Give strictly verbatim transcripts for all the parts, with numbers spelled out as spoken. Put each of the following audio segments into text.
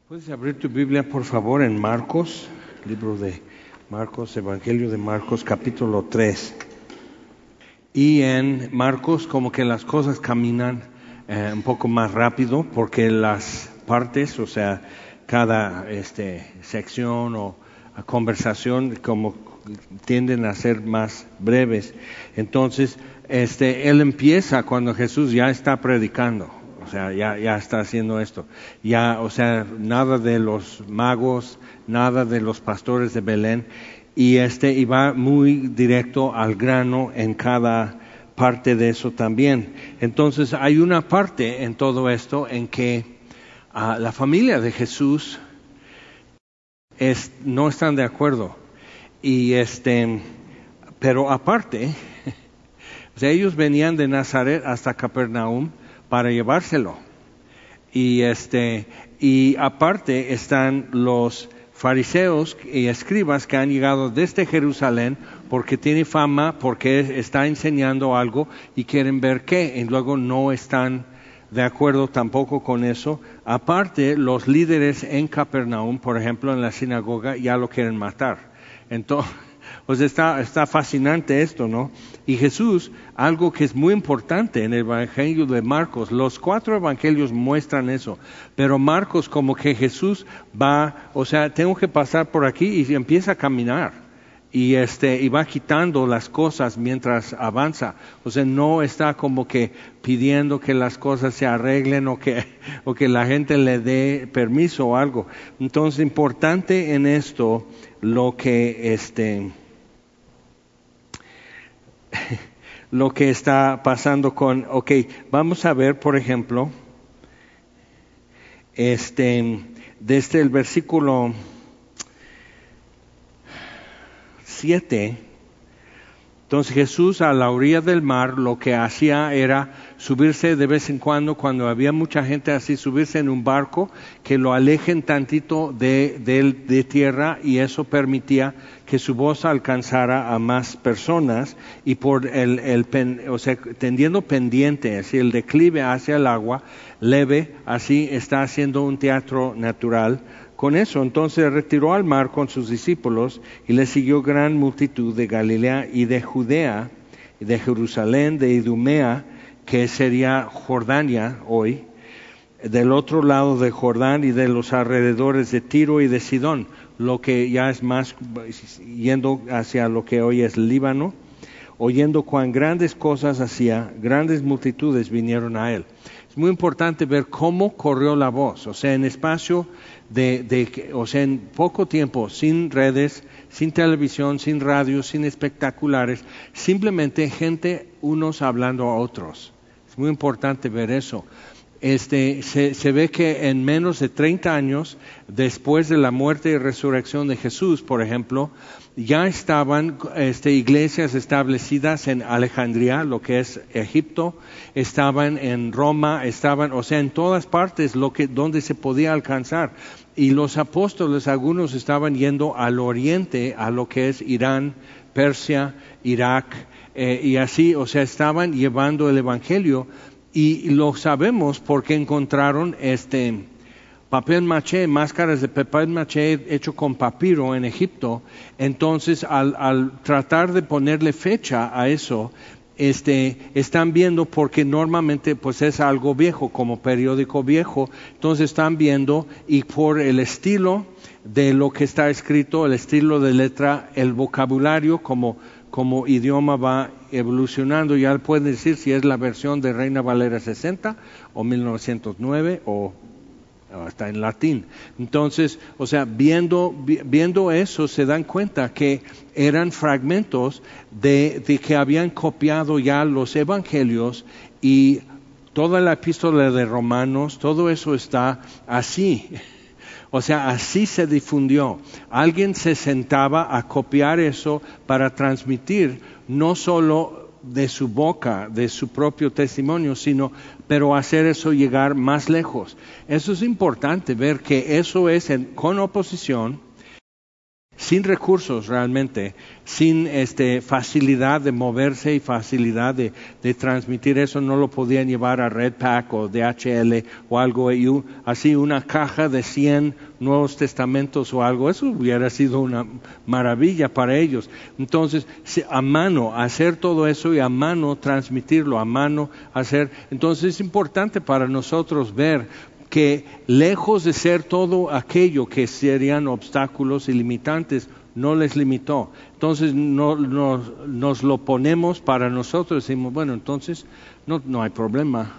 Puedes abrir tu Biblia, por favor, en Marcos, libro de Marcos, Evangelio de Marcos, capítulo tres. Y en Marcos como que las cosas caminan eh, un poco más rápido porque las partes, o sea, cada este, sección o conversación como tienden a ser más breves. Entonces, este, él empieza cuando Jesús ya está predicando. O sea, ya, ya está haciendo esto. Ya, o sea, nada de los magos, nada de los pastores de Belén. Y este, y va muy directo al grano en cada parte de eso también. Entonces, hay una parte en todo esto en que uh, la familia de Jesús es, no están de acuerdo. Y este, pero aparte, o sea, ellos venían de Nazaret hasta Capernaum para llevárselo. Y este, y aparte están los fariseos y escribas que han llegado desde Jerusalén porque tiene fama, porque está enseñando algo y quieren ver qué, y luego no están de acuerdo tampoco con eso. Aparte, los líderes en Capernaum, por ejemplo, en la sinagoga, ya lo quieren matar. Entonces, pues está, está fascinante esto, ¿no? Y Jesús, algo que es muy importante en el Evangelio de Marcos, los cuatro evangelios muestran eso, pero Marcos como que Jesús va, o sea, tengo que pasar por aquí y empieza a caminar. Y este, y va quitando las cosas mientras avanza. O sea, no está como que pidiendo que las cosas se arreglen o que, o que la gente le dé permiso o algo. Entonces, importante en esto, lo que este, lo que está pasando con, ok, vamos a ver, por ejemplo, este, desde el versículo siete, entonces Jesús a la orilla del mar lo que hacía era subirse de vez en cuando, cuando había mucha gente así, subirse en un barco que lo alejen tantito de, de, de tierra, y eso permitía que su voz alcanzara a más personas, y por el, el pen, o sea, tendiendo pendiente, así el declive hacia el agua, leve, así está haciendo un teatro natural. Con eso, entonces retiró al mar con sus discípulos y le siguió gran multitud de Galilea y de Judea, y de Jerusalén, de Idumea, que sería Jordania hoy, del otro lado de Jordán y de los alrededores de Tiro y de Sidón, lo que ya es más yendo hacia lo que hoy es Líbano, oyendo cuán grandes cosas hacía, grandes multitudes vinieron a él. Es muy importante ver cómo corrió la voz, o sea, en espacio de, de, o sea, en poco tiempo, sin redes, sin televisión, sin radio, sin espectaculares, simplemente gente unos hablando a otros. Es muy importante ver eso. Este, se, se ve que en menos de treinta años, después de la muerte y resurrección de Jesús, por ejemplo, ya estaban este, iglesias establecidas en Alejandría, lo que es Egipto, estaban en Roma, estaban, o sea, en todas partes lo que, donde se podía alcanzar. Y los apóstoles, algunos estaban yendo al oriente, a lo que es Irán, Persia, Irak, eh, y así, o sea, estaban llevando el evangelio. Y lo sabemos porque encontraron este papel maché, máscaras de papel maché hecho con papiro en Egipto. Entonces, al, al tratar de ponerle fecha a eso, este, están viendo, porque normalmente pues es algo viejo, como periódico viejo. Entonces están viendo, y por el estilo de lo que está escrito, el estilo de letra, el vocabulario como como idioma va evolucionando, ya pueden decir si es la versión de Reina Valera sesenta o mil novecientos nueve o hasta en latín. Entonces, o sea, viendo, viendo eso se dan cuenta que eran fragmentos de, de que habían copiado ya los evangelios, y toda la epístola de Romanos, todo eso está así. O sea, así se difundió. Alguien se sentaba a copiar eso para transmitir no solo de su boca, de su propio testimonio, sino, pero hacer eso llegar más lejos. Eso es importante, ver que eso es en, con oposición, sin recursos realmente, sin este, facilidad de moverse y facilidad de, de transmitir eso, no lo podían llevar a Red Pack o D H L o algo, y un, así una caja de cien Nuevos Testamentos o algo, eso hubiera sido una maravilla para ellos. Entonces, a mano, hacer todo eso y a mano transmitirlo, a mano hacer, entonces es importante para nosotros ver que lejos de ser todo aquello que serían obstáculos y limitantes, no les limitó. Entonces no, no, nos lo ponemos para nosotros, decimos, bueno, entonces no, no hay problema.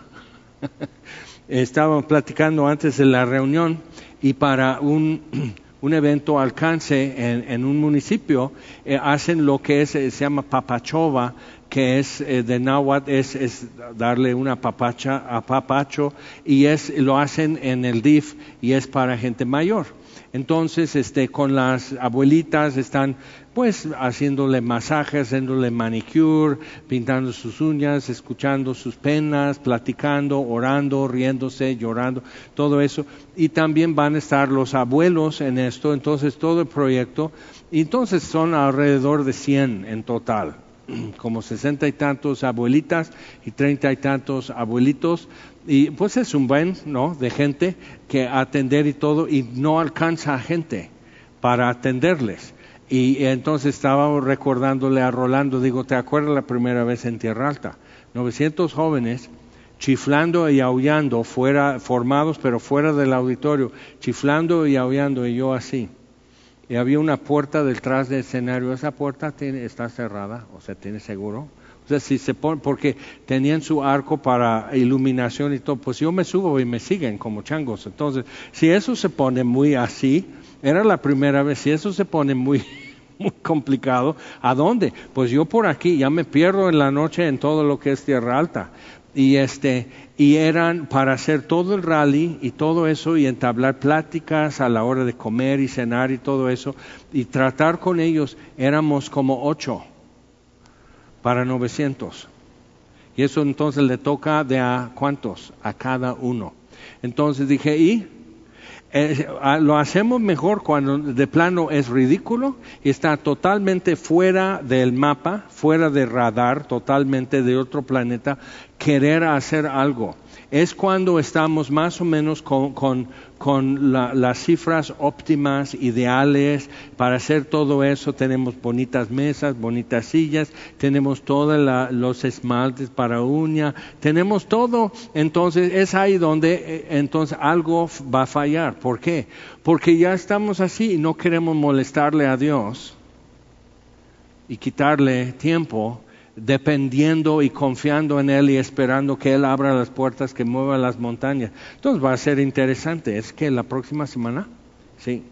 Estábamos platicando antes de la reunión y para un, un evento alcance en, en un municipio, eh, hacen lo que es, se llama papachova, que es eh, de náhuatl, es, es darle una papacha a papacho, y es lo hacen en el D I F y es para gente mayor. Entonces, este, con las abuelitas están pues haciéndole masajes, haciéndole manicure, pintando sus uñas, escuchando sus penas, platicando, orando, riéndose, llorando, todo eso. Y también van a estar los abuelos en esto, entonces todo el proyecto, y entonces son alrededor de cien en total, como sesenta y tantos abuelitas y treinta y tantos abuelitos, y pues es un buen, ¿no?, de gente que atender y todo, y no alcanza gente para atenderles. Y entonces estaba recordándole a Rolando, digo, ¿te acuerdas la primera vez en Tierra Alta? novecientos jóvenes chiflando y aullando, fuera, formados pero fuera del auditorio, chiflando y aullando, y yo así. Y había una puerta detrás del escenario. Esa puerta tiene, está cerrada, o sea, tiene seguro. O sea, si se pone, porque tenían su arco para iluminación y todo, pues yo me subo y me siguen como changos. Entonces, si eso se pone muy así, era la primera vez, si eso se pone muy, muy complicado, ¿a dónde? Pues yo por aquí, ya me pierdo en la noche en todo lo que es Tierra Alta. Y este y eran para hacer todo el rally y todo eso y entablar pláticas a la hora de comer y cenar y todo eso y tratar con ellos. Éramos como ocho para novecientos, y eso entonces le toca de a cuántos a cada uno. Entonces dije, y Eh, lo hacemos mejor cuando de plano es ridículo y está totalmente fuera del mapa, fuera de radar, totalmente de otro planeta, querer hacer algo. Es cuando estamos más o menos con, con, con la, las cifras óptimas, ideales, para hacer todo eso. Tenemos bonitas mesas, bonitas sillas, tenemos todos los esmaltes para uña, tenemos todo. Entonces es ahí donde entonces algo va a fallar. ¿Por qué? Porque ya estamos así y no queremos molestarle a Dios y quitarle tiempo, dependiendo y confiando en Él y esperando que Él abra las puertas, que mueva las montañas. Entonces va a ser interesante. ¿Es que la próxima semana? Sí.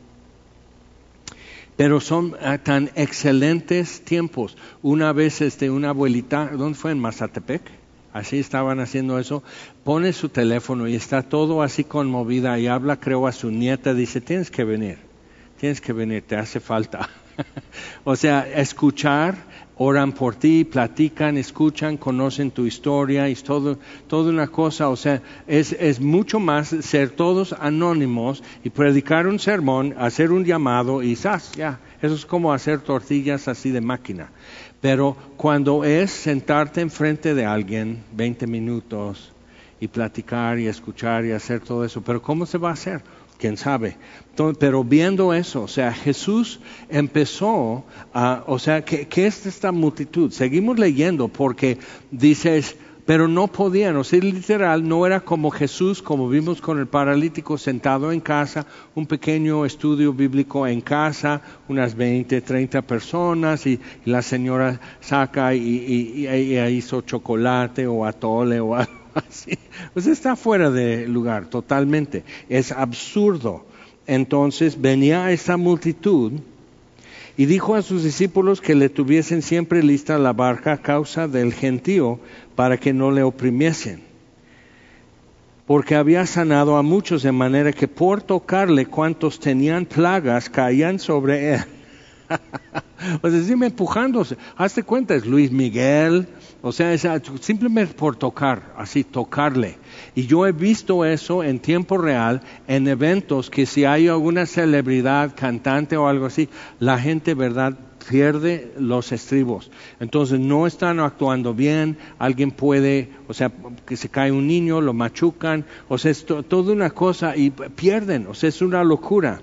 Pero son uh, tan excelentes tiempos. Una vez este, una abuelita, ¿dónde fue? En Mazatepec. Así estaban haciendo eso. Pone su teléfono y está todo así conmovida y habla, creo, a su nieta. Dice, tienes que venir, tienes que venir, te hace falta. O sea, escuchar. Oran por ti, platican, escuchan, conocen tu historia, es todo, toda una cosa. O sea, es, es mucho más ser todos anónimos y predicar un sermón, hacer un llamado y ¡zas! Ya, eso es como hacer tortillas así de máquina. Pero cuando es sentarte enfrente de alguien veinte minutos y platicar y escuchar y hacer todo eso, pero ¿cómo se va a hacer? ¿Quién sabe? Entonces, pero viendo eso, o sea, Jesús empezó a, o sea, ¿qué, qué es esta multitud? Seguimos leyendo porque dices, pero no podían, o sea, literal, no era como Jesús, como vimos con el paralítico sentado en casa, un pequeño estudio bíblico en casa, unas veinte, treinta personas, y, y la señora saca y, y, y, y hizo chocolate o atole o algo así. Pues está fuera de lugar totalmente, es absurdo. Entonces venía esa multitud y dijo a sus discípulos que le tuviesen siempre lista la barca a causa del gentío, para que no le oprimiesen, porque había sanado a muchos, de manera que por tocarle cuantos tenían plagas caían sobre él. O sea, siempre empujándose. Hazte cuenta, es Luis Miguel. O sea, es simplemente por tocar, así tocarle. Y yo he visto eso en tiempo real, en eventos que si hay alguna celebridad, cantante o algo así, la gente, ¿verdad?, pierde los estribos. Entonces no están actuando bien, alguien puede, o sea, que se cae un niño, lo machucan, o sea, es to- toda una cosa y pierden, o sea, es una locura.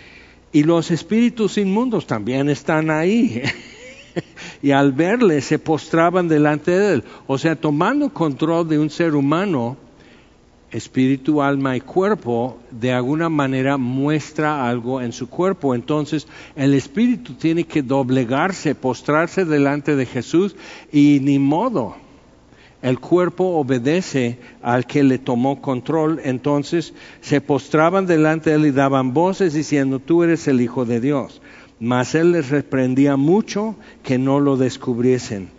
Y los espíritus inmundos también están ahí. Y al verle se postraban delante de él. O sea, tomando control de un ser humano, espíritu, alma y cuerpo, de alguna manera muestra algo en su cuerpo. Entonces, el espíritu tiene que doblegarse, postrarse delante de Jesús y ni modo. El cuerpo obedece al que le tomó control. Entonces, se postraban delante de él y daban voces diciendo, tú eres el Hijo de Dios. Mas él les reprendía mucho que no lo descubriesen.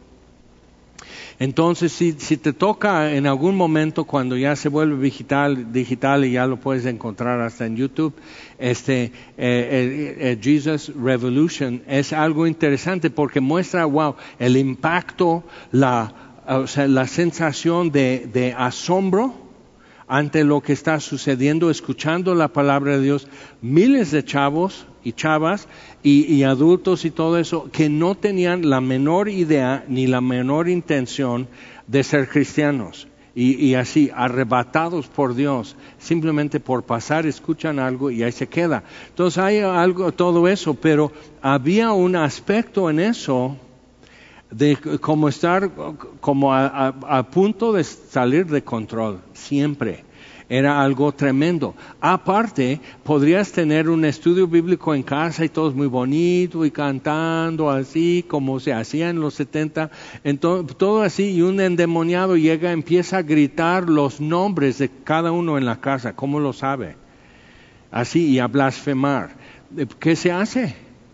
Entonces, si, si te toca en algún momento cuando ya se vuelve digital, digital y ya lo puedes encontrar hasta en YouTube, este eh, eh, eh, Jesus Revolution es algo interesante porque muestra, wow, el impacto, la, o sea, la sensación de, de asombro ante lo que está sucediendo, escuchando la palabra de Dios, miles de chavos y chavas y, y adultos y todo eso que no tenían la menor idea ni la menor intención de ser cristianos y, y así arrebatados por Dios simplemente por pasar, escuchan algo y ahí se queda. Entonces hay algo, todo eso, pero había un aspecto en eso de como estar como a, a, a punto de salir de control siempre. Era algo tremendo. Aparte, podrías tener un estudio bíblico en casa y todo es muy bonito y cantando así como se hacía en los setenta, entonces, todo así, y un endemoniado llega, empieza a gritar los nombres de cada uno en la casa. ¿Cómo lo sabe? Así, y a blasfemar. ¿Qué se hace?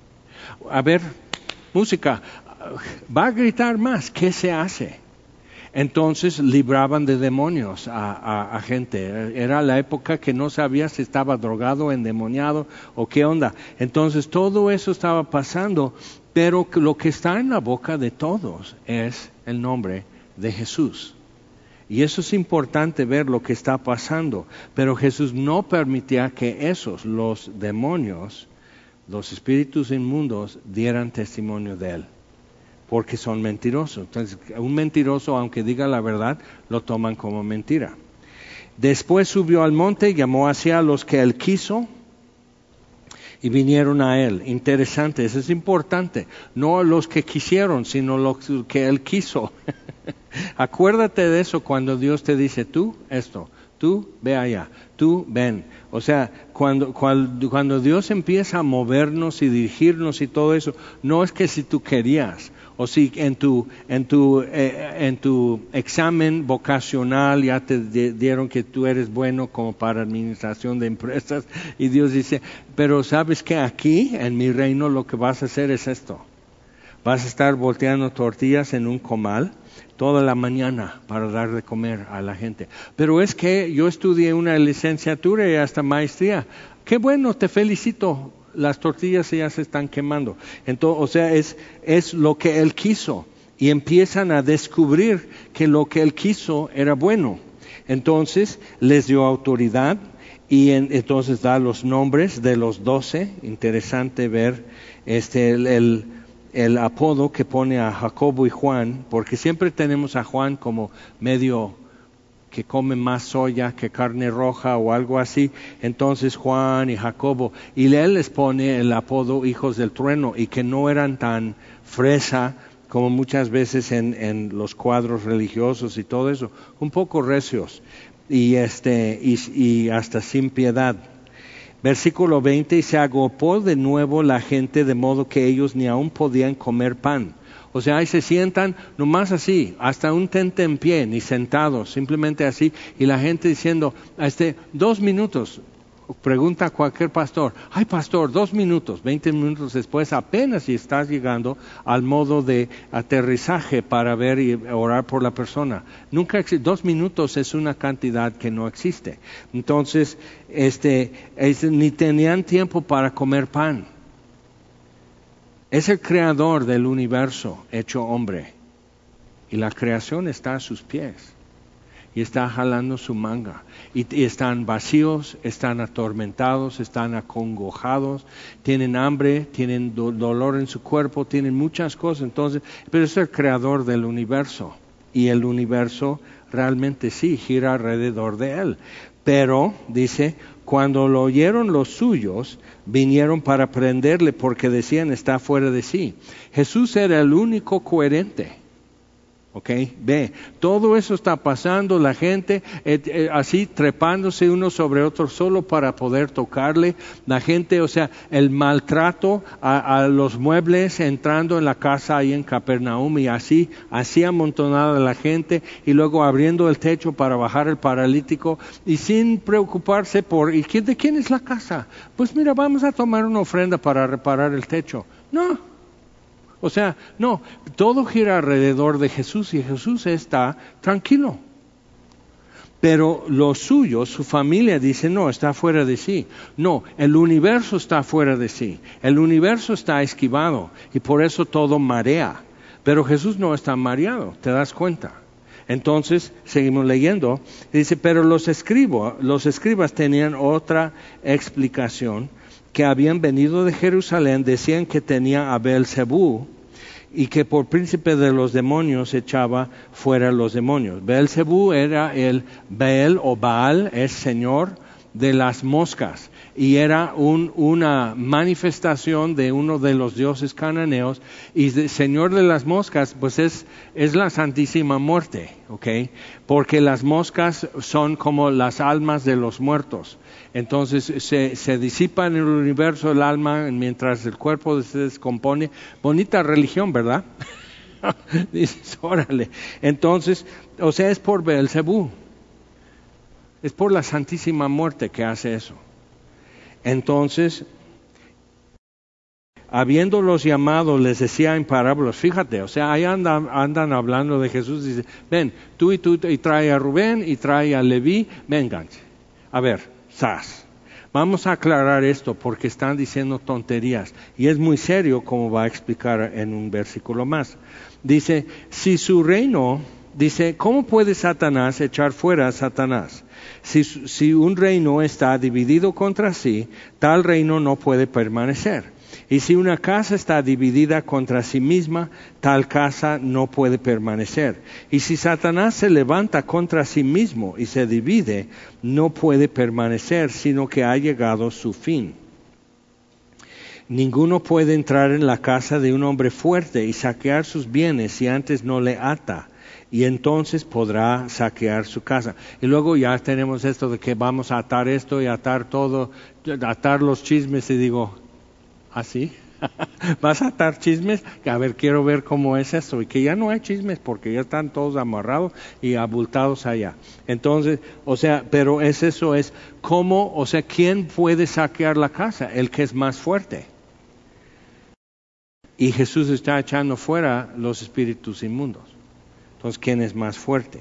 A ver, música. Va a gritar más. ¿Qué se hace? Entonces libraban de demonios a, a, a gente. Era la época que no sabía si estaba drogado, endemoniado o qué onda. Entonces todo eso estaba pasando, pero lo que está en la boca de todos es el nombre de Jesús. Y eso es importante ver lo que está pasando. Pero Jesús no permitía que esos, los demonios, los espíritus inmundos, dieran testimonio de él. Porque son mentirosos. Entonces, un mentiroso, aunque diga la verdad, lo toman como mentira. Después subió al monte, llamó hacia los que él quiso y vinieron a él. Interesante, eso es importante. No los que quisieron, sino los que él quiso. Acuérdate de eso cuando Dios te dice, tú, esto, tú, ve allá, tú, ven. O sea, cuando, cuando, cuando Dios empieza a movernos y dirigirnos y todo eso, no es que si tú querías, o si en tu, en tu, eh, en tu examen vocacional ya te dieron que tú eres bueno como para administración de empresas, y Dios dice, pero sabes que aquí en mi reino lo que vas a hacer es esto. Vas a estar volteando tortillas en un comal toda la mañana para dar de comer a la gente. Pero es que yo estudié una licenciatura y hasta maestría. Qué bueno, te felicito. Las tortillas ya se están quemando. Entonces, o sea, es, es lo que él quiso. Y empiezan a descubrir que lo que él quiso era bueno. Entonces, les dio autoridad y en, entonces da los nombres de los doce. Interesante ver este el, el el apodo que pone a Jacobo y Juan, porque siempre tenemos a Juan como medio que come más soya que carne roja o algo así. Entonces Juan y Jacobo, y él les pone el apodo hijos del trueno, y que no eran tan fresa como muchas veces en, en los cuadros religiosos y todo eso, un poco recios y, este, y, y hasta sin piedad. Versículo veinte, y se agolpó de nuevo la gente de modo que ellos ni aún podían comer pan. O sea, ahí se sientan nomás así, hasta un tentempié, ni sentados, simplemente así, y la gente diciendo, este, dos minutos, pregunta a cualquier pastor, ay pastor, dos minutos, veinte minutos después apenas si estás llegando al modo de aterrizaje para ver y orar por la persona. Nunca existe, dos minutos es una cantidad que no existe. Entonces, este, es, ni tenían tiempo para comer pan. Es el creador del universo hecho hombre y la creación está a sus pies. y está jalando su manga. Y, y están vacíos, están atormentados, están acongojados, tienen hambre, tienen do- dolor en su cuerpo, tienen muchas cosas. Entonces, pero es el creador del universo. Y el universo realmente sí gira alrededor de él. Pero, dice, cuando lo oyeron los suyos, vinieron para prenderle porque decían está fuera de sí. Jesús era el único coherente. Ok, ve, todo eso está pasando, la gente eh, eh, así trepándose uno sobre otro solo para poder tocarle, la gente, o sea, el maltrato a, a los muebles entrando en la casa ahí en Capernaum y así, así amontonada la gente y luego abriendo el techo para bajar el paralítico y sin preocuparse por, ¿y quién, de quién es la casa? Pues mira, vamos a tomar una ofrenda para reparar el techo. No. O sea, no, todo gira alrededor de Jesús y Jesús está tranquilo. Pero los suyos, su familia dice, no, está fuera de sí. No, el universo está fuera de sí. El universo está esquivado y por eso todo marea. Pero Jesús no está mareado, ¿te das cuenta? Entonces, seguimos leyendo. Dice, pero los escribos, los escribas tenían otra explicación, que habían venido de Jerusalén, decían que tenía a Beelzebú y que por príncipe de los demonios echaba fuera los demonios. Beelzebú era el Beel o Baal, es señor de las moscas y era un, una manifestación de uno de los dioses cananeos y de, señor de las moscas pues es, es la santísima muerte, ¿ok? Porque las moscas son como las almas de los muertos. Entonces se, se disipa en el universo el alma mientras el cuerpo se descompone. Bonita religión, ¿verdad? Dices, órale. Entonces, o sea, es por Beelzebú. Es por la santísima muerte que hace eso. Entonces, habiéndolos llamado, les decía en parábolas, fíjate, o sea, ahí andan, andan hablando de Jesús, dice, ven, tú y tú, y trae a Rubén, y trae a Leví, vengan. A ver, sas. Vamos a aclarar esto porque están diciendo tonterías, y es muy serio como va a explicar en un versículo más. Dice, si su reino, dice, ¿cómo puede Satanás echar fuera a Satanás? Si, si un reino está dividido contra sí, tal reino no puede permanecer. Y si una casa está dividida contra sí misma, tal casa no puede permanecer. Y si Satanás se levanta contra sí mismo y se divide, no puede permanecer, sino que ha llegado su fin. Ninguno puede entrar en la casa de un hombre fuerte y saquear sus bienes si antes no le ata. Y entonces podrá saquear su casa. Y luego ya tenemos esto de que vamos a atar esto y atar todo, atar los chismes y digo, ¿así? ¿Vas a atar chismes? A ver, quiero ver cómo es eso. Y que ya no hay chismes porque ya están todos amarrados y abultados allá. Entonces, o sea, pero es eso, es cómo, o sea, ¿quién puede saquear la casa? El que es más fuerte. Y Jesús está echando fuera los espíritus inmundos. Entonces, ¿quién es más fuerte?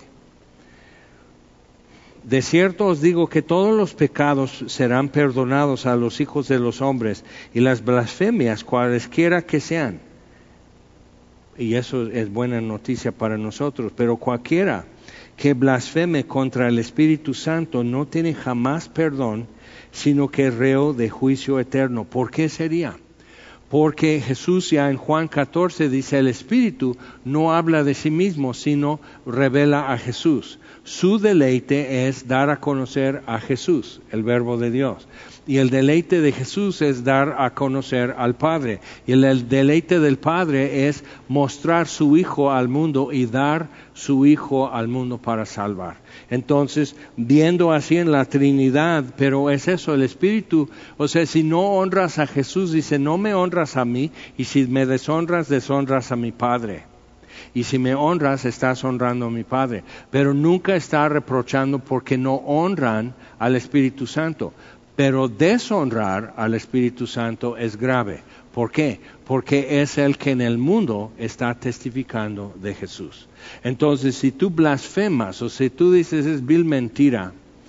De cierto os digo que todos los pecados serán perdonados a los hijos de los hombres y las blasfemias cualesquiera que sean. Y eso es buena noticia para nosotros. Pero cualquiera que blasfeme contra el Espíritu Santo no tiene jamás perdón, sino que es reo de juicio eterno. ¿Por qué sería? Porque Jesús ya en Juan catorce dice, el Espíritu no habla de sí mismo, sino revela a Jesús. Su deleite es dar a conocer a Jesús, el Verbo de Dios. Y el deleite de Jesús es dar a conocer al Padre. Y el, el deleite del Padre es mostrar su Hijo al mundo y dar su Hijo al mundo para salvar. Entonces, viendo así en la Trinidad, pero es eso, el Espíritu, o sea, si no honras a Jesús, dice, no me honras a mí, y si me deshonras, deshonras a mi Padre. Y si me honras, estás honrando a mi Padre. Pero nunca está reprochando porque no honran al Espíritu Santo. Pero deshonrar al Espíritu Santo es grave. ¿Por qué? Porque es el que en el mundo está testificando de Jesús. Entonces, si tú blasfemas o si tú dices es vil mentira,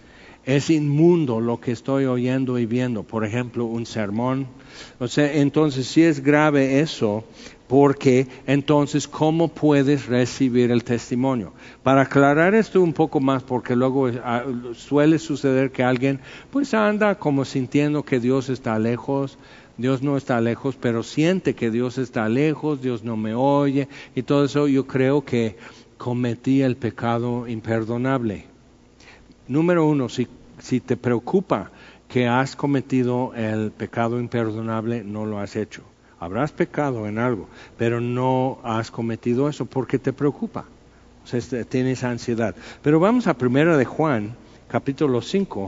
es inmundo lo que estoy oyendo y viendo, por ejemplo, un sermón. O sea, entonces sí es grave eso, porque entonces, ¿cómo puedes recibir el testimonio? Para aclarar esto un poco más, porque luego uh, suele suceder que alguien pues anda como sintiendo que Dios está lejos. Dios no está lejos, pero siente que Dios está lejos, Dios no me oye, y todo eso. Yo creo que cometí el pecado imperdonable. Número uno, si, si te preocupa que has cometido el pecado imperdonable, no lo has hecho. Habrás pecado en algo, pero no has cometido eso porque te preocupa. O sea, tienes ansiedad. Pero vamos a Primera de Juan, capítulo cinco,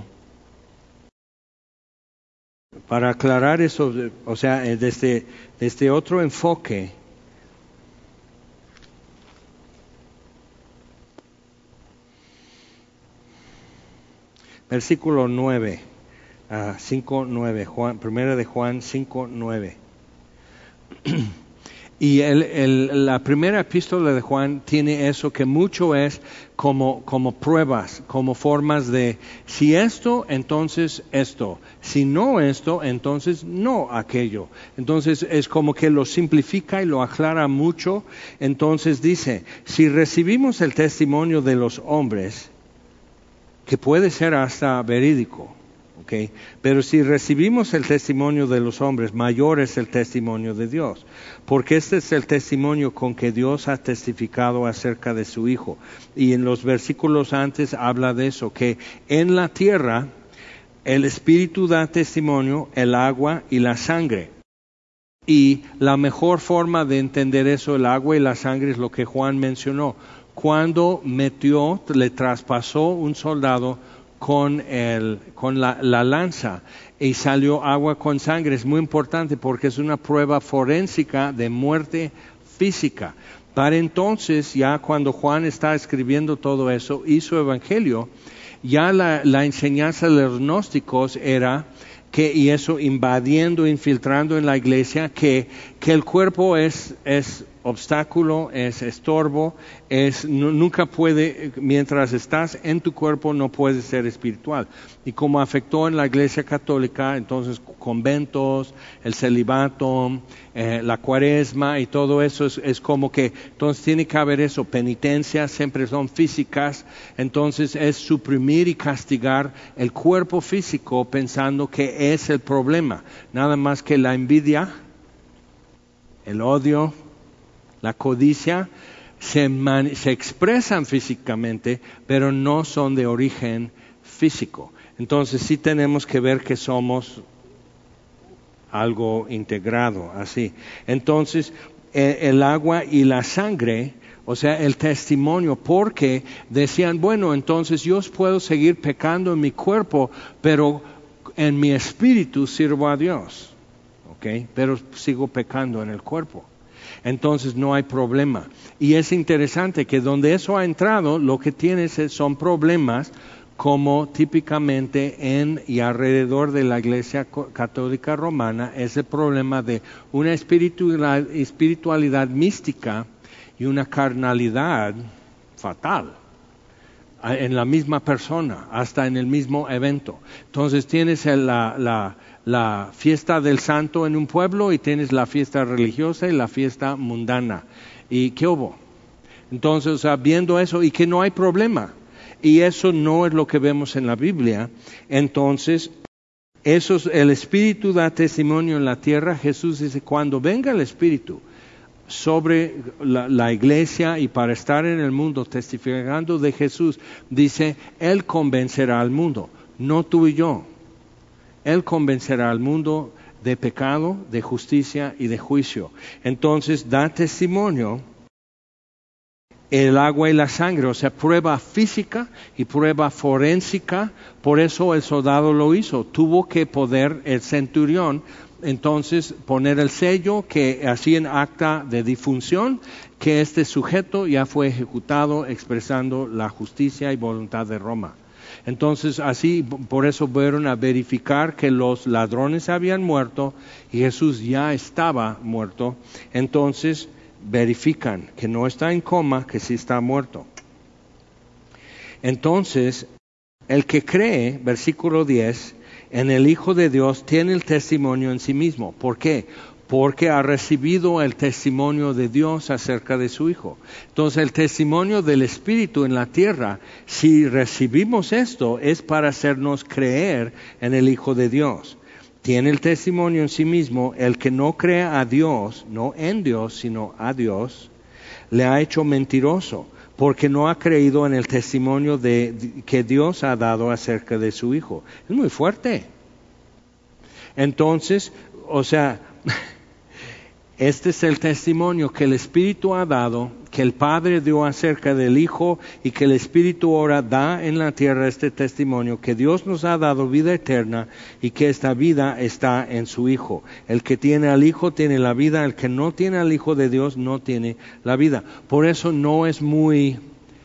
para aclarar eso, o sea, desde, desde otro enfoque. Versículo nueve, uh, cinco nueve, Juan, Primera de Juan cinco nueve. Y el, el, la primera epístola de Juan tiene eso que mucho es como, como pruebas, como formas de si esto, entonces esto, si no esto, entonces no aquello. Entonces es como que lo simplifica y lo aclara mucho. Entonces dice, si recibimos el testimonio de los hombres, que puede ser hasta verídico, ¿okay? Pero si recibimos el testimonio de los hombres, mayor es el testimonio de Dios, porque este es el testimonio con que Dios ha testificado acerca de su Hijo. Y en los versículos antes habla de eso, que en la tierra el Espíritu da testimonio, el agua y la sangre. Y la mejor forma de entender eso, el agua y la sangre, es lo que Juan mencionó. Cuando metió, le traspasó un soldado con, el, con la, la lanza y salió agua con sangre. Es muy importante porque es una prueba forénsica de muerte física. Para entonces, ya cuando Juan está escribiendo todo eso y su evangelio, ya la, la enseñanza de los gnósticos era que, y eso invadiendo, infiltrando en la iglesia, que, que el cuerpo es, es obstáculo, es estorbo, es no, nunca puede, mientras estás en tu cuerpo no puedes ser espiritual. Y como afectó en la iglesia católica, entonces conventos, el celibato, eh, la cuaresma y todo eso es, es como que, entonces tiene que haber eso, penitencias siempre son físicas, entonces es suprimir y castigar el cuerpo físico pensando que es el problema, nada más que la envidia, el odio, la codicia se, man, se expresan físicamente, pero no son de origen físico. Entonces sí tenemos que ver que somos algo integrado, así. Entonces eh, el agua y la sangre, o sea, el testimonio, porque decían, bueno, entonces yo puedo seguir pecando en mi cuerpo, pero en mi espíritu sirvo a Dios, ¿ok? Pero sigo pecando en el cuerpo. Entonces no hay problema. Y es interesante que donde eso ha entrado, lo que tienes son problemas como típicamente en y alrededor de la Iglesia Católica Romana es el problema de una espiritualidad, espiritualidad mística y una carnalidad fatal en la misma persona, hasta en el mismo evento. Entonces tienes la, la, la fiesta del santo en un pueblo y tienes la fiesta religiosa y la fiesta mundana. ¿Y qué hubo? Entonces, o sea, viendo eso y que no hay problema. Y eso no es lo que vemos en la Biblia. Entonces, eso es, el Espíritu da testimonio en la tierra. Jesús dice, cuando venga el Espíritu sobre la, la iglesia y para estar en el mundo testificando de Jesús, dice, Él convencerá al mundo, no tú y yo. Él convencerá al mundo de pecado, de justicia y de juicio. Entonces da testimonio el agua y la sangre, o sea, prueba física y prueba forénsica. Por eso el soldado lo hizo. Tuvo que poder el centurión entonces poner el sello que así en acta de difunción que este sujeto ya fue ejecutado expresando la justicia y voluntad de Roma. Entonces así, por eso fueron a verificar que los ladrones habían muerto y Jesús ya estaba muerto. Entonces verifican que no está en coma, que sí está muerto. Entonces El que cree, versículo diez, en el Hijo de Dios tiene el testimonio en sí mismo. ¿Por qué? Porque ha recibido el testimonio de Dios acerca de su Hijo. Entonces el testimonio del Espíritu en la tierra, si recibimos esto, es para hacernos creer en el Hijo de Dios. Tiene el testimonio en sí mismo. El que no cree a Dios, no en Dios, sino a Dios, le ha hecho mentiroso, porque no ha creído en el testimonio de, de, que Dios ha dado acerca de su Hijo. Es muy fuerte. Entonces, o sea, este es el testimonio que el Espíritu ha dado, que el Padre dio acerca del Hijo, y que el Espíritu ahora da en la tierra este testimonio, que Dios nos ha dado vida eterna y que esta vida está en su Hijo. El que tiene al Hijo tiene la vida, el que no tiene al Hijo de Dios no tiene la vida. Por eso no es muy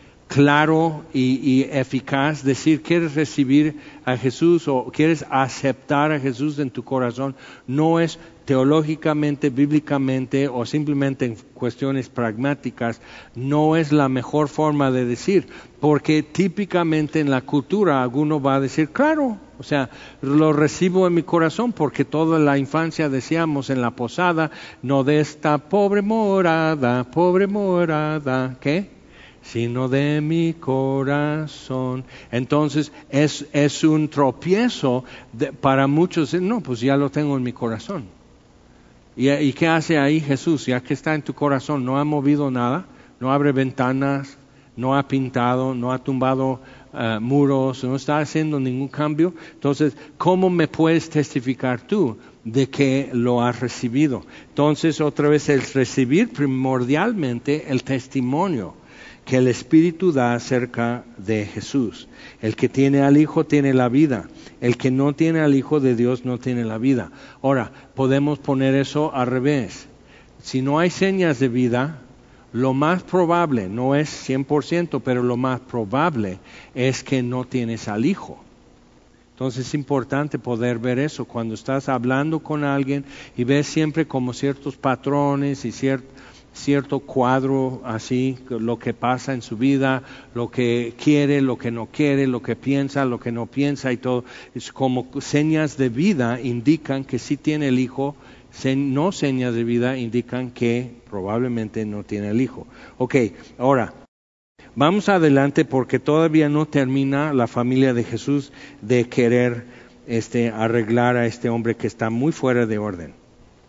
claro y, y eficaz decir, ¿quieres recibir a Jesús o quieres aceptar a Jesús en tu corazón? No es teológicamente, bíblicamente o simplemente en cuestiones pragmáticas, no es la mejor forma de decir, porque típicamente en la cultura alguno va a decir, claro, o sea, lo recibo en mi corazón, porque toda la infancia decíamos en la posada, no de esta pobre morada, pobre morada, ¿qué? Sino de mi corazón. Entonces es, es un tropiezo de, para muchos, no, pues ya lo tengo en mi corazón. ¿Y, ¿Y qué hace ahí Jesús? Ya que está en tu corazón, no ha movido nada, no abre ventanas, no ha pintado, no ha tumbado uh, muros, no está haciendo ningún cambio. Entonces, ¿cómo me puedes testificar tú de que lo has recibido? Entonces, otra vez, el recibir primordialmente el testimonio que el Espíritu da acerca de Jesús. El que tiene al Hijo tiene la vida. El que no tiene al Hijo de Dios no tiene la vida. Ahora, podemos poner eso al revés. Si no hay señas de vida, lo más probable, no es cien por ciento, pero lo más probable es que no tienes al Hijo. Entonces es importante poder ver eso. Cuando estás hablando con alguien y ves siempre como ciertos patrones y ciertos cierto cuadro así, lo que pasa en su vida, lo que quiere, lo que no quiere, lo que piensa, lo que no piensa y todo, es como señas de vida indican que sí tiene el Hijo, no señas de vida indican que probablemente no tiene el Hijo. Ok, ahora, vamos adelante porque todavía no termina la familia de Jesús de querer este, arreglar a este hombre que está muy fuera de orden.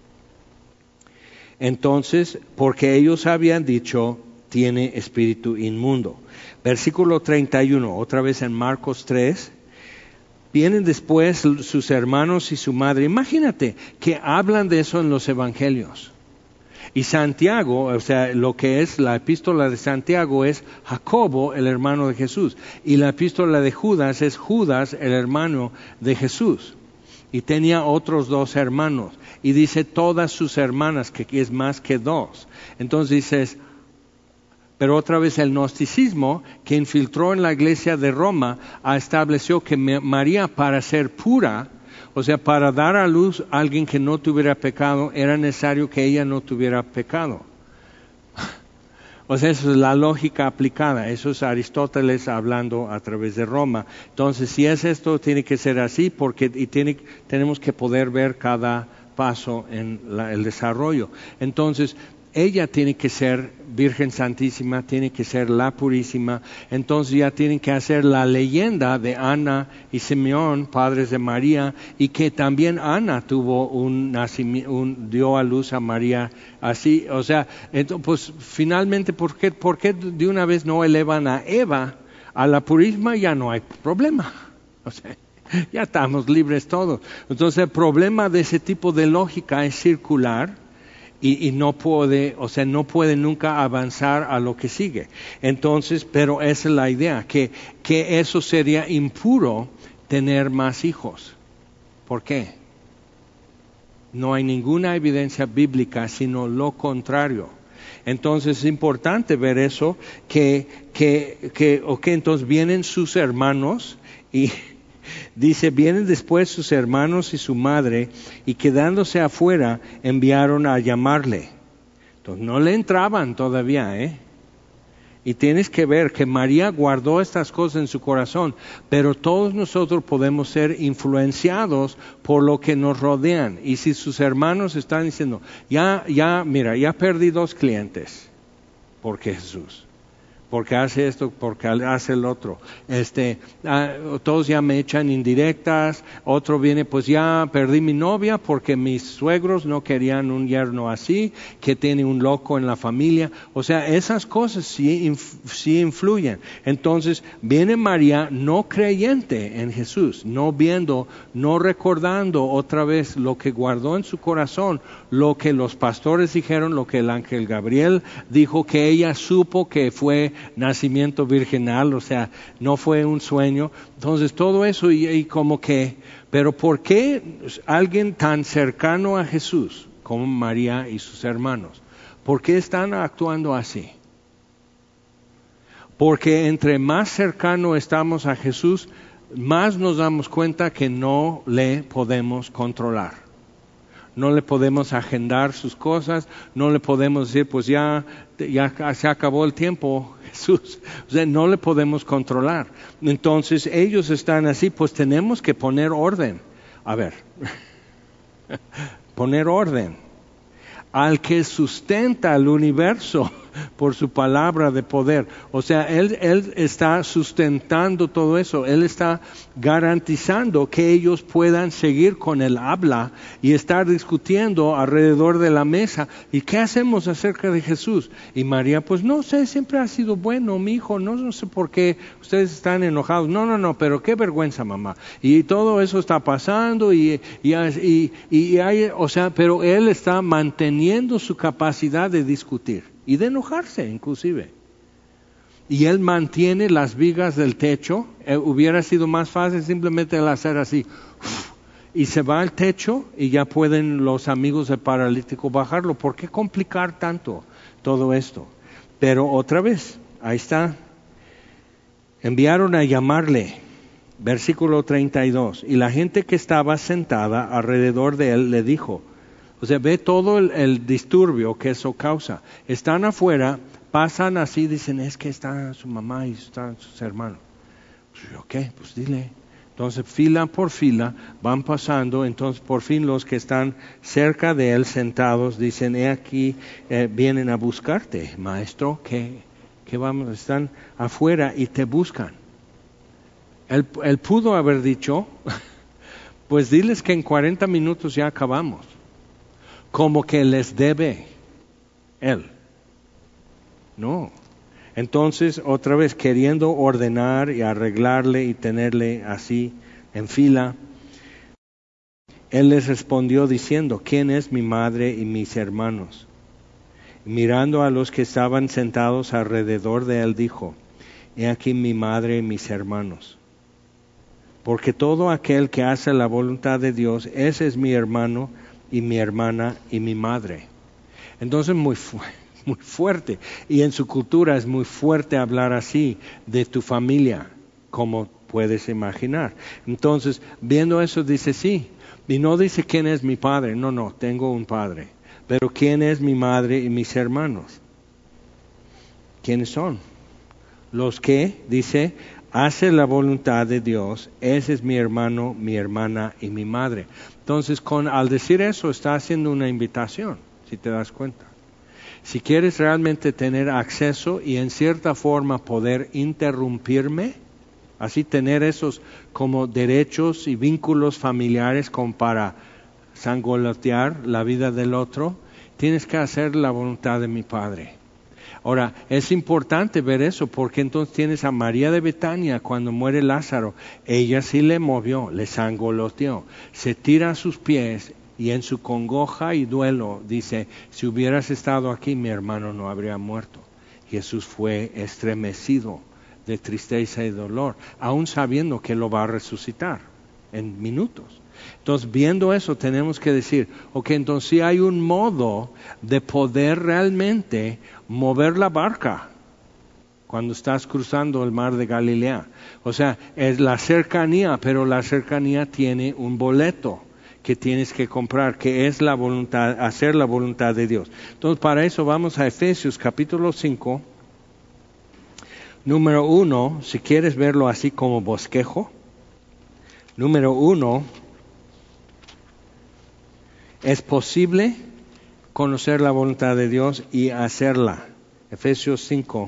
Entonces, porque ellos habían dicho, tiene espíritu inmundo. Versículo treinta y uno, otra vez en Marcos tres, vienen después sus hermanos y su madre. Imagínate que hablan de eso en los evangelios. Y Santiago, o sea, lo que es la epístola de Santiago es Jacobo, el hermano de Jesús. Y la epístola de Judas es Judas, el hermano de Jesús. Y tenía otros dos hermanos. Y dice todas sus hermanas, que es más que dos. Entonces dices, pero otra vez el gnosticismo que infiltró en la iglesia de Roma estableció que María, para ser pura, o sea, para dar a luz a alguien que no tuviera pecado, era necesario que ella no tuviera pecado. O sea, eso es la lógica aplicada, eso es Aristóteles hablando a través de Roma. Entonces, si es esto, tiene que ser así, porque y tiene, tenemos que poder ver cada paso en la, el desarrollo. Entonces, ella tiene que ser Virgen Santísima, tiene que ser la Purísima. Entonces ya tienen que hacer la leyenda de Ana y Simeón, padres de María, y que también Ana tuvo un nacimiento, un, dio a luz a María así. O sea, entonces, pues finalmente, ¿por qué, ¿por qué de una vez no elevan a Eva a la Purísima? Ya no hay problema. O sea, ya estamos libres todos. Entonces el problema de ese tipo de lógica es circular. Y, y no puede, o sea, no puede nunca avanzar a lo que sigue. Entonces, pero esa es la idea, que, que eso sería impuro tener más hijos. ¿Por qué? No hay ninguna evidencia bíblica, sino lo contrario. Entonces es importante ver eso, que, que, que, ok, entonces vienen sus hermanos y... Dice, vienen después sus hermanos y su madre, y quedándose afuera, enviaron a llamarle. Entonces no le entraban todavía, ¿eh? Y tienes que ver que María guardó estas cosas en su corazón, pero todos nosotros podemos ser influenciados por lo que nos rodean. Y si sus hermanos están diciendo, ya, ya, mira, ya perdí dos clientes, porque Jesús, porque hace esto, porque hace el otro. Este, ah, todos ya me echan indirectas, otro viene, pues ya perdí mi novia porque mis suegros no querían un yerno así, que tiene un loco en la familia. O sea, esas cosas sí, inf- sí influyen. Entonces, viene María no creyente en Jesús, no viendo, no recordando otra vez lo que guardó en su corazón, lo que los pastores dijeron, lo que el ángel Gabriel dijo, que ella supo que fue nacimiento virginal, o sea, no fue un sueño. Entonces todo eso y, y como que, pero ¿por qué alguien tan cercano a Jesús como María y sus hermanos, por qué están actuando así? Porque entre más cercano estamos a Jesús, más nos damos cuenta que no le podemos controlar. No le podemos agendar sus cosas, no le podemos decir, pues ya, ya se acabó el tiempo, Jesús. O sea, no le podemos controlar. Entonces ellos están así, pues tenemos que poner orden. A ver, poner orden. Al que sustenta el universo por su palabra de poder. O sea, él, él está sustentando todo eso. Él está garantizando que ellos puedan seguir con el habla y estar discutiendo alrededor de la mesa. ¿Y qué hacemos acerca de Jesús? Y María, pues no sé, siempre ha sido bueno, mi hijo. No, no sé por qué ustedes están enojados. No, no, no, pero qué vergüenza, mamá. Y todo eso está pasando y, y, y, y hay, o sea, pero él está manteniendo su capacidad de discutir. Y de enojarse inclusive. Y él mantiene las vigas del techo. Eh, hubiera sido más fácil simplemente el hacer así. Y se va al techo y ya pueden los amigos del paralítico bajarlo. ¿Por qué complicar tanto todo esto? Pero otra vez, ahí está. Enviaron a llamarle. Versículo treinta y dos. Y la gente que estaba sentada alrededor de él le dijo. O sea, ve todo el, el disturbio que eso causa. Están afuera, pasan así, dicen, es que está su mamá y están sus hermanos. Pues, ok, pues dile. Entonces, fila por fila, van pasando. Entonces, por fin los que están cerca de él sentados, dicen, he aquí, eh, vienen a buscarte, maestro, que, que vamos, están afuera y te buscan. Él, él pudo haber dicho, pues diles que en cuarenta minutos ya acabamos. Como que les debe él. No. Entonces, otra vez, queriendo ordenar y arreglarle y tenerle así en fila, él les respondió diciendo, ¿quién es mi madre y mis hermanos? Y mirando a los que estaban sentados alrededor de él, dijo, he aquí mi madre y mis hermanos. Porque todo aquel que hace la voluntad de Dios, ese es mi hermano, y mi hermana y mi madre. Entonces muy, fu- muy fuerte. Y en su cultura es muy fuerte hablar así de tu familia, como puedes imaginar. Entonces, viendo eso, dice sí. Y no dice quién es mi padre. No, no, tengo un padre. Pero quién es mi madre y mis hermanos. ¿Quiénes son? Los que, dice, hace la voluntad de Dios, ese es mi hermano, mi hermana y mi madre. Entonces, con, al decir eso, está haciendo una invitación, si te das cuenta. Si quieres realmente tener acceso y en cierta forma poder interrumpirme, así tener esos como derechos y vínculos familiares como para sangolotear la vida del otro, tienes que hacer la voluntad de mi Padre. Ahora, es importante ver eso, porque entonces tienes a María de Betania cuando muere Lázaro. Ella sí le movió, le sangoloteó, se tira a sus pies y en su congoja y duelo dice, si hubieras estado aquí mi hermano no habría muerto. Jesús fue estremecido de tristeza y dolor, aún sabiendo que lo va a resucitar en minutos. Entonces, viendo eso, tenemos que decir, ok, entonces sí hay un modo de poder realmente mover la barca cuando estás cruzando el mar de Galilea. O sea, es la cercanía, pero la cercanía tiene un boleto que tienes que comprar, que es la voluntad, hacer la voluntad de Dios. Entonces, para eso vamos a Efesios capítulo cinco. Número uno, si quieres verlo así como bosquejo, número uno, es posible conocer la voluntad de Dios y hacerla. Efesios cinco.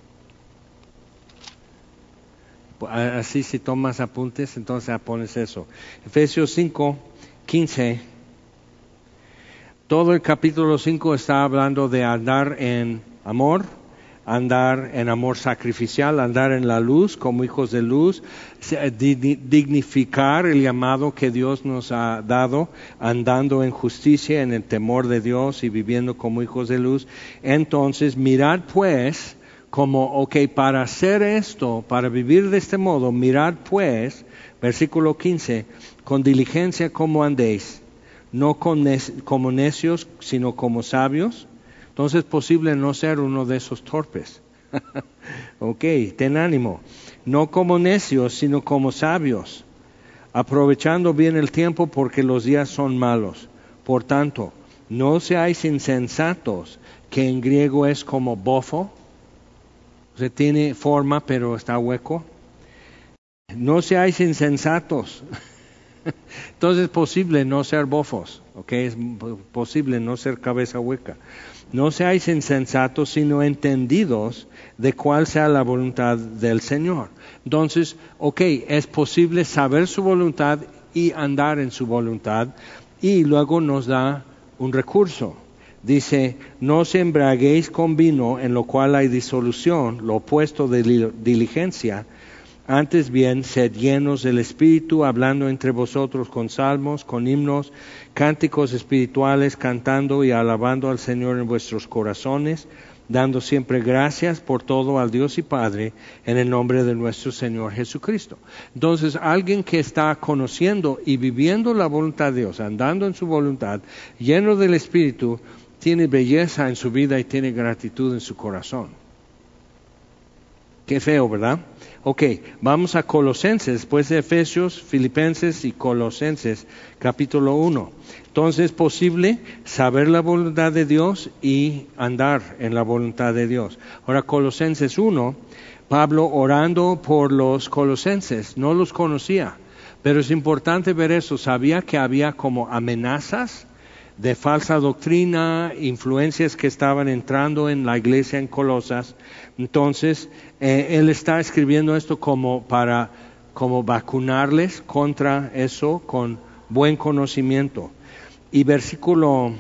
Así si tomas apuntes, entonces pones eso. Efesios cinco, quince. Todo el capítulo cinco está hablando de andar en amor, andar en amor sacrificial, andar en la luz como hijos de luz, dignificar el llamado que Dios nos ha dado, andando en justicia, en el temor de Dios y viviendo como hijos de luz. Entonces, mirad pues, como, ok, para hacer esto, para vivir de este modo, mirad pues, versículo quince, con diligencia como andéis, no con nec- como necios, sino como sabios. Entonces es posible no ser uno de esos torpes. Ok, ten ánimo. No como necios, sino como sabios, aprovechando bien el tiempo porque los días son malos. Por tanto, no seáis insensatos, que en griego es como bofo. O sea, tiene forma pero está hueco. No seáis insensatos. Entonces es posible no ser bofos, ¿ok? Es posible no ser cabeza hueca. No seáis insensatos, sino entendidos de cuál sea la voluntad del Señor. Entonces, ok, es posible saber su voluntad y andar en su voluntad, y luego nos da un recurso. Dice, no os embriaguéis con vino, en lo cual hay disolución, lo opuesto de diligencia. Antes bien, sed llenos del Espíritu, hablando entre vosotros con salmos, con himnos, cánticos espirituales, cantando y alabando al Señor en vuestros corazones, dando siempre gracias por todo al Dios y Padre, en el nombre de nuestro Señor Jesucristo. Entonces, alguien que está conociendo y viviendo la voluntad de Dios, andando en su voluntad, lleno del Espíritu, tiene belleza en su vida y tiene gratitud en su corazón. Qué feo, ¿verdad? Ok, vamos a Colosenses, después de Efesios, Filipenses y Colosenses, capítulo uno. Entonces es posible saber la voluntad de Dios y andar en la voluntad de Dios. Ahora, Colosenses uno, Pablo orando por los colosenses, no los conocía, pero es importante ver eso, sabía que había como amenazas de falsa doctrina, influencias que estaban entrando en la iglesia en Colosas. Entonces, eh, él está escribiendo esto como para como vacunarles contra eso con buen conocimiento. Y versículo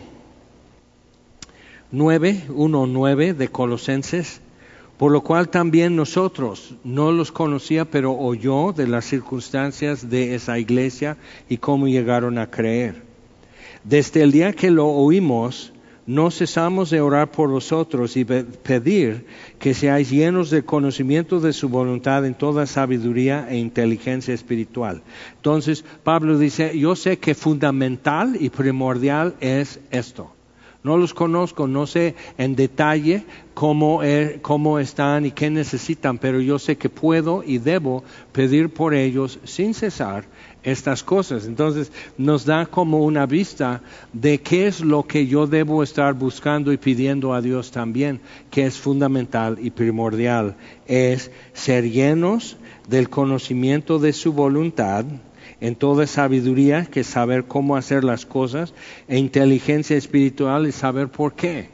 nueve, uno nueve de Colosenses, por lo cual también nosotros, no los conocía, pero oyó de las circunstancias de esa iglesia y cómo llegaron a creer. Desde el día que lo oímos, no cesamos de orar por vosotros y pedir que seáis llenos del conocimiento de su voluntad en toda sabiduría e inteligencia espiritual. Entonces, Pablo dice, yo sé que fundamental y primordial es esto. No los conozco, no sé en detalle cómo, eh, cómo están y qué necesitan, pero yo sé que puedo y debo pedir por ellos sin cesar estas cosas. Entonces nos da como una vista de qué es lo que yo debo estar buscando y pidiendo a Dios también, que es fundamental y primordial, es ser llenos del conocimiento de su voluntad, en toda sabiduría, que es saber cómo hacer las cosas, e inteligencia espiritual y saber por qué.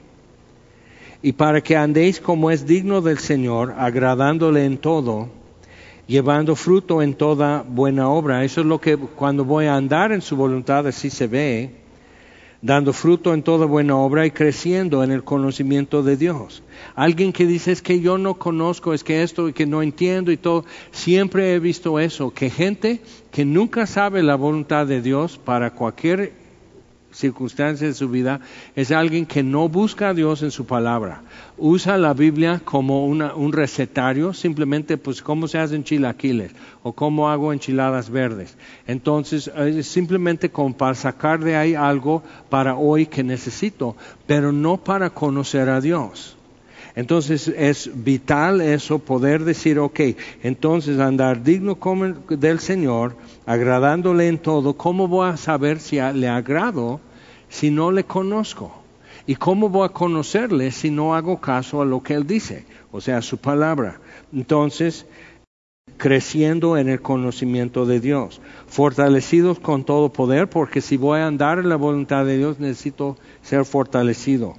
Y para que andéis como es digno del Señor, agradándole en todo, llevando fruto en toda buena obra. Eso es lo que cuando voy a andar en su voluntad así se ve, dando fruto en toda buena obra y creciendo en el conocimiento de Dios. Alguien que dice es que yo no conozco, es que esto y que no entiendo y todo, siempre he visto eso, que gente que nunca sabe la voluntad de Dios para cualquier circunstancia de su vida, es alguien que no busca a Dios en su palabra. Usa la Biblia como una, un recetario, simplemente pues cómo se hacen chilaquiles o cómo hago enchiladas verdes. Entonces es simplemente como para sacar de ahí algo para hoy que necesito, pero no para conocer a Dios. Entonces es vital eso, poder decir, ok, entonces andar digno como del Señor, agradándole en todo. ¿Cómo voy a saber si le agrado si no le conozco? ¿Y cómo voy a conocerle si no hago caso a lo que Él dice? O sea, a su palabra. Entonces, creciendo en el conocimiento de Dios, fortalecidos con todo poder, porque si voy a andar en la voluntad de Dios necesito ser fortalecido.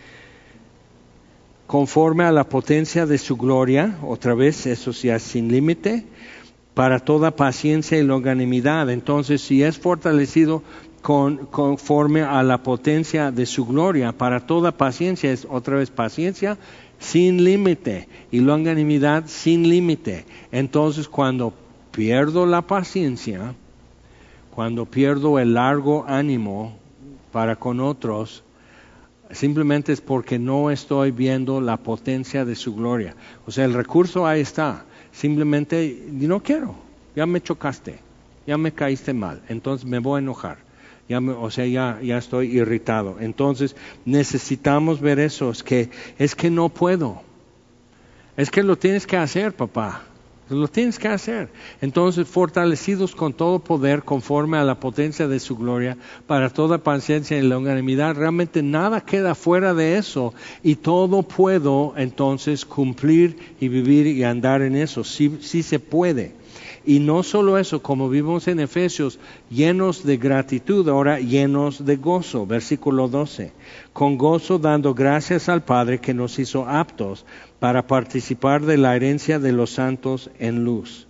Conforme a la potencia de su gloria, otra vez eso ya sin límite, para toda paciencia y longanimidad. Entonces, si es fortalecido con, conforme a la potencia de su gloria, para toda paciencia, es otra vez paciencia sin límite y longanimidad sin límite. Entonces, cuando pierdo la paciencia, cuando pierdo el largo ánimo para con otros, simplemente es porque no estoy viendo la potencia de su gloria. O sea, el recurso ahí está. Simplemente, no quiero, ya me chocaste, ya me caíste mal, entonces me voy a enojar. Ya me, o sea, ya, ya estoy irritado. Entonces, necesitamos ver eso, es que, es que no puedo. Es que lo tienes que hacer, papá. Lo tienes que hacer. Entonces, fortalecidos con todo poder, conforme a la potencia de su gloria, para toda paciencia y longanimidad, realmente nada queda fuera de eso. Y todo puedo, entonces, cumplir y vivir y andar en eso. Sí, sí se puede. Y no solo eso, como vimos en Efesios, llenos de gratitud, ahora llenos de gozo. Versículo doce. Con gozo dando gracias al Padre que nos hizo aptos para participar de la herencia de los santos en luz.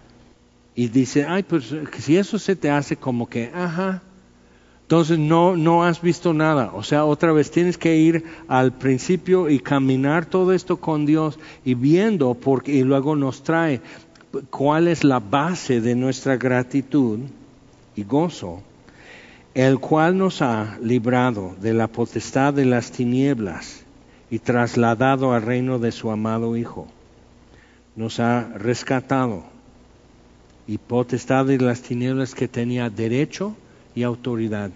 Y dice, ay, pues si eso se te hace como que, ajá, entonces no, no has visto nada. O sea, otra vez tienes que ir al principio y caminar todo esto con Dios y viendo, porque, y luego nos trae cuál es la base de nuestra gratitud y gozo, el cual nos ha librado de la potestad de las tinieblas y trasladado al reino de su amado Hijo. Nos ha rescatado, y potestad de las tinieblas que tenía derecho y autoridad,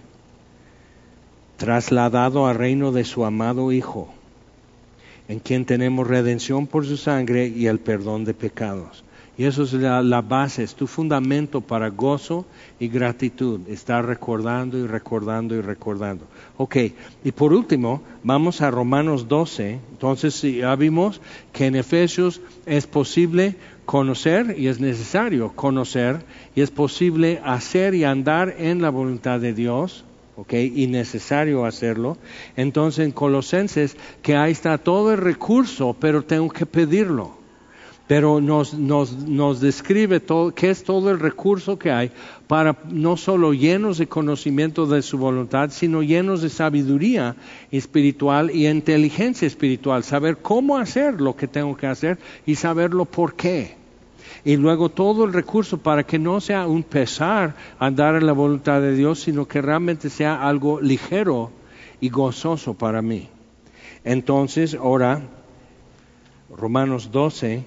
trasladado al reino de su amado Hijo, en quien tenemos redención por su sangre y el perdón de pecados. Y eso es la, la base, es tu fundamento para gozo y gratitud. Estar recordando y recordando y recordando. Ok, y por último, vamos a Romanos doce. Entonces, ya vimos que en Efesios es posible conocer y es necesario conocer y es posible hacer y andar en la voluntad de Dios. Ok, y necesario hacerlo. Entonces, en Colosenses, que ahí está todo el recurso, pero tengo que pedirlo. Pero nos, nos, nos describe todo, qué es todo el recurso que hay para no solo llenos de conocimiento de su voluntad, sino llenos de sabiduría espiritual y inteligencia espiritual. Saber cómo hacer lo que tengo que hacer y saberlo por qué. Y luego todo el recurso para que no sea un pesar andar en la voluntad de Dios, sino que realmente sea algo ligero y gozoso para mí. Entonces, ahora, Romanos doce...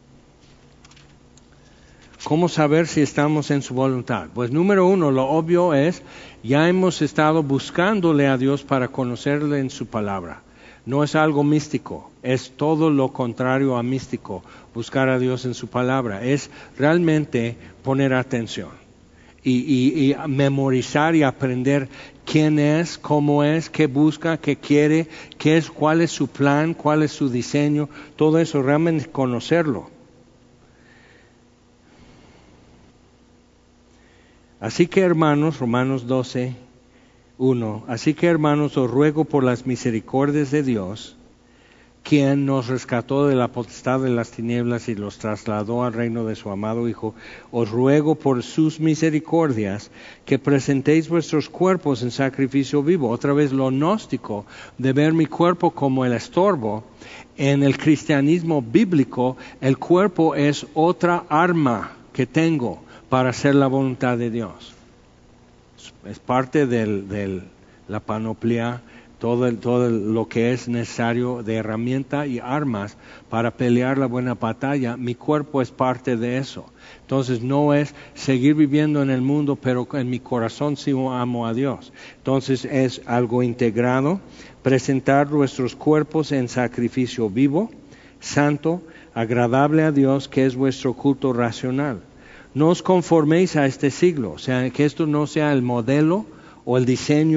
¿cómo saber si estamos en su voluntad? Pues número uno, lo obvio es, ya hemos estado buscándole a Dios para conocerle en su palabra. No es algo místico, es todo lo contrario a místico, buscar a Dios en su palabra. Es realmente poner atención y, y, y memorizar y aprender quién es, cómo es, qué busca, qué quiere, qué es, cuál es su plan, cuál es su diseño. Todo eso, realmente conocerlo. Así que hermanos, Romanos doce, uno, así que hermanos, os ruego por las misericordias de Dios, quien nos rescató de la potestad de las tinieblas y los trasladó al reino de su amado Hijo, os ruego por sus misericordias que presentéis vuestros cuerpos en sacrificio vivo. Otra vez lo gnóstico de ver mi cuerpo como el estorbo. En el cristianismo bíblico, el cuerpo es otra arma que tengo para hacer la voluntad de Dios. Es parte de del, la panoplia, todo, el, todo el, lo que es necesario de herramienta y armas para pelear la buena batalla. Mi cuerpo es parte de eso. Entonces no es seguir viviendo en el mundo, pero en mi corazón sí amo a Dios. Entonces es algo integrado. Presentar nuestros cuerpos en sacrificio vivo, santo, agradable a Dios, que es vuestro culto racional. No os conforméis a este siglo, o sea, que esto no sea el modelo o el diseño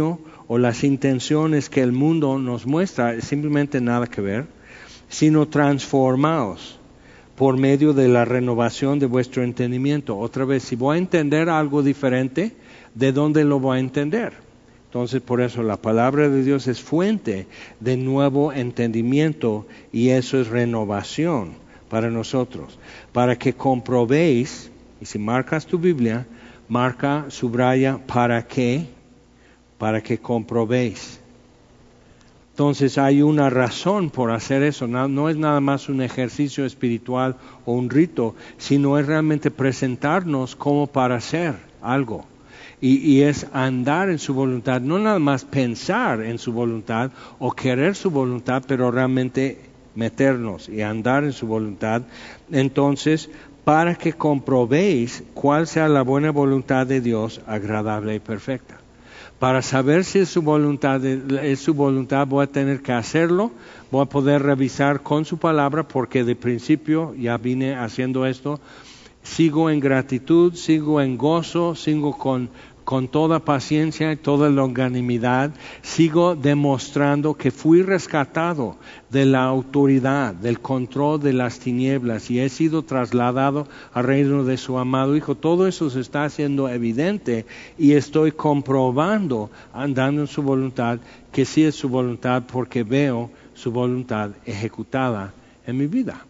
o las intenciones que el mundo nos muestra, simplemente nada que ver, sino transformaos por medio de la renovación de vuestro entendimiento. Otra vez, si voy a entender algo diferente, ¿de dónde lo voy a entender? Entonces, por eso la palabra de Dios es fuente de nuevo entendimiento y eso es renovación para nosotros. Para que comprobéis, y si marcas tu Biblia, marca, subraya, ¿para qué? Para que comprobéis. Entonces hay una razón por hacer eso, no, no es nada más un ejercicio espiritual o un rito, sino es realmente presentarnos como para hacer algo. Y, y es andar en su voluntad, no nada más pensar en su voluntad o querer su voluntad, pero realmente meternos y andar en su voluntad. Entonces, para que comprobéis cuál sea la buena voluntad de Dios, agradable y perfecta. Para saber si es su voluntad, es su voluntad, voy a tener que hacerlo, voy a poder revisar con su palabra, porque de principio ya vine haciendo esto. Sigo en gratitud, sigo en gozo, sigo con, con toda paciencia y toda longanimidad, sigo demostrando que fui rescatado de la autoridad, del control de las tinieblas y he sido trasladado al reino de su amado Hijo. Todo eso se está haciendo evidente y estoy comprobando, andando en su voluntad, que sí es su voluntad porque veo su voluntad ejecutada en mi vida.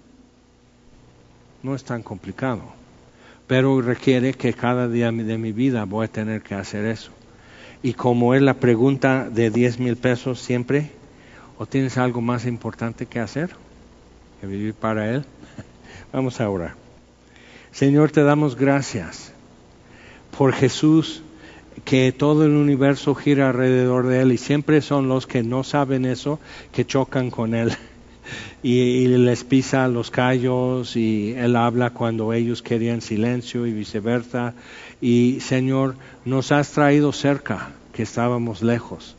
No es tan complicado. Pero requiere que cada día de mi vida voy a tener que hacer eso. Y como es la pregunta de diez mil pesos siempre, ¿o tienes algo más importante que hacer que vivir para Él? Vamos a orar. Señor, te damos gracias por Jesús, que todo el universo gira alrededor de Él y siempre son los que no saben eso que chocan con Él. Y, y les pisa los callos y Él habla cuando ellos querían silencio y viceversa. Y Señor, nos has traído cerca, que estábamos lejos,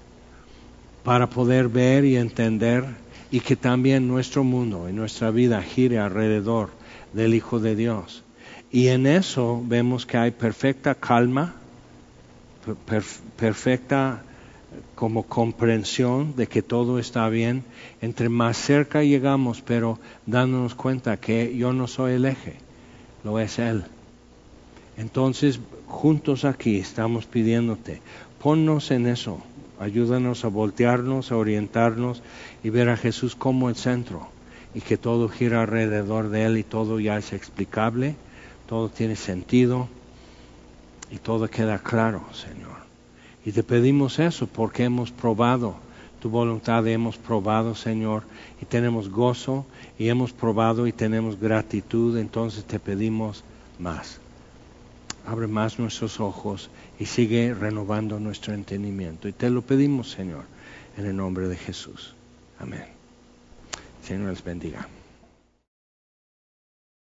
para poder ver y entender y que también nuestro mundo y nuestra vida gire alrededor del Hijo de Dios. Y en eso vemos que hay perfecta calma, per, perfecta como comprensión de que todo está bien, entre más cerca llegamos, pero dándonos cuenta que yo no soy el eje, lo es Él. Entonces, juntos aquí estamos pidiéndote, ponnos en eso, ayúdanos a voltearnos, a orientarnos y ver a Jesús como el centro, y que todo gira alrededor de Él y todo ya es explicable, todo tiene sentido y todo queda claro, Señor. Y te pedimos eso porque hemos probado tu voluntad, hemos probado, Señor, y tenemos gozo, y hemos probado y tenemos gratitud, entonces te pedimos más. Abre más nuestros ojos y sigue renovando nuestro entendimiento. Y te lo pedimos, Señor, en el nombre de Jesús. Amén. Señor les bendiga.